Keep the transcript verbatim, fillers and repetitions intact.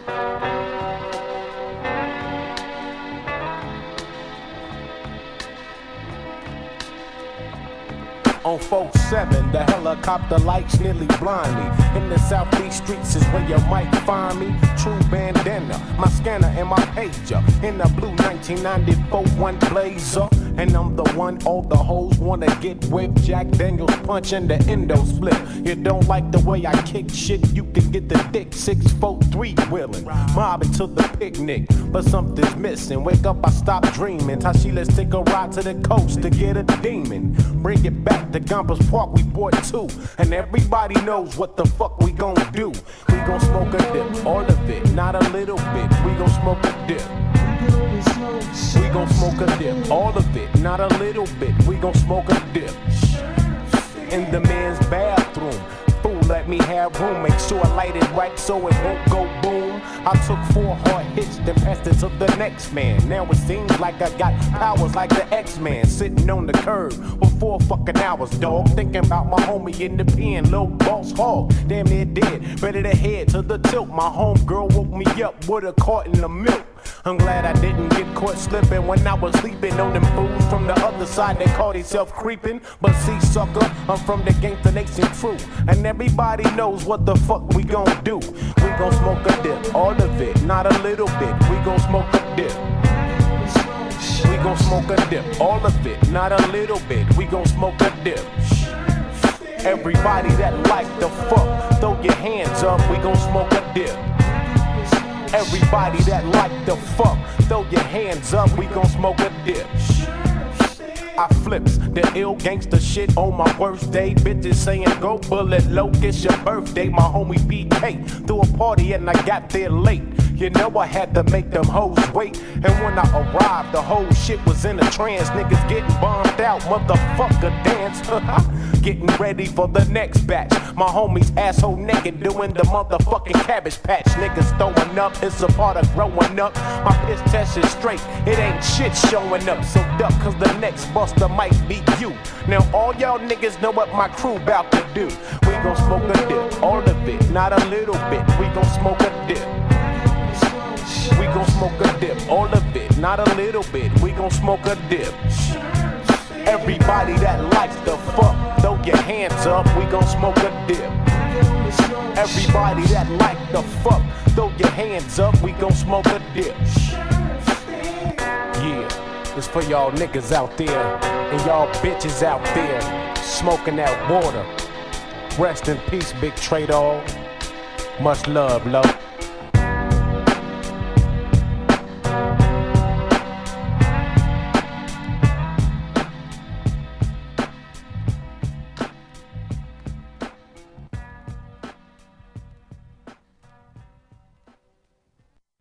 On four seven, the helicopter lights nearly blind me. In the southeast streets is where you might find me. True bandana, my scanner and my pager. In the blue nineteen ninety-four one Blazer. And I'm the one all the hoes wanna get with. Jack Daniels punch and the endo split. You don't like the way I kick shit, you can get the dick six four three wheeling. Mobbing to the picnic, but something's missing. Wake up, I stop dreaming. Tashi, let's take a ride to the coast to get a demon. Bring it back to Gompers Park, we bought two. And everybody knows what the fuck we gon' do. We gon' smoke a dip, all of it, not a little bit. We gon' smoke a dip. We gon' smoke a dip, all of it, not a little bit. We gon' smoke a dip. In the men's bathroom, fool, let me have room. Make sure I light it right so it won't go boom. I took four hard hits, then passed it to the next man. Now it seems like I got powers like the X-Man. Sitting on the curb for four fucking hours, dog. Thinking about my homie in the pen, little boss hog. Damn near dead, ready to head to the tilt. My homegirl woke me up with a carton of milk. I'm glad I didn't get caught slipping when I was sleeping on them fools from the other side. They call themselves creeping, but see, sucker, I'm from the Gangsta Nation crew, and everybody knows what the fuck we gon' do. We gon' smoke a dip, all of it, not a little bit. We gon' smoke a dip. We gon' smoke a dip, all of it, not a little bit. We gon' smoke a dip. Everybody that like the fuck, throw your hands up. We gon' smoke a dip. Everybody that like the fuck, throw your hands up, we gon' smoke a dip. I flips the ill gangster shit on my worst day. Bitches saying go bullet low, it's your birthday. My homie B K threw a party and I got there late. You know I had to make them hoes wait. And when I arrived, the whole shit was in a trance. Niggas getting bombed out, motherfucker dance. Getting ready for the next batch. My homies asshole naked doing the motherfucking Cabbage Patch. Niggas throwing up, it's a part of growing up. My piss test is straight, it ain't shit showing up. So duck, cause the next buster might be you. Now all y'all niggas know what my crew bout to do. We gon' smoke a dip, all of it, not a little bit. We gon' smoke a dip. We gon' smoke a dip, all of it, not a little bit. We gon' smoke a dip. Everybody that likes the fuck, throw your hands up. We gon' smoke a dip. Everybody that like the fuck, throw your hands up. We gon' smoke a dip. Yeah, it's for y'all niggas out there and y'all bitches out there smoking that water. Rest in peace, Big Trade-All. Much love, love.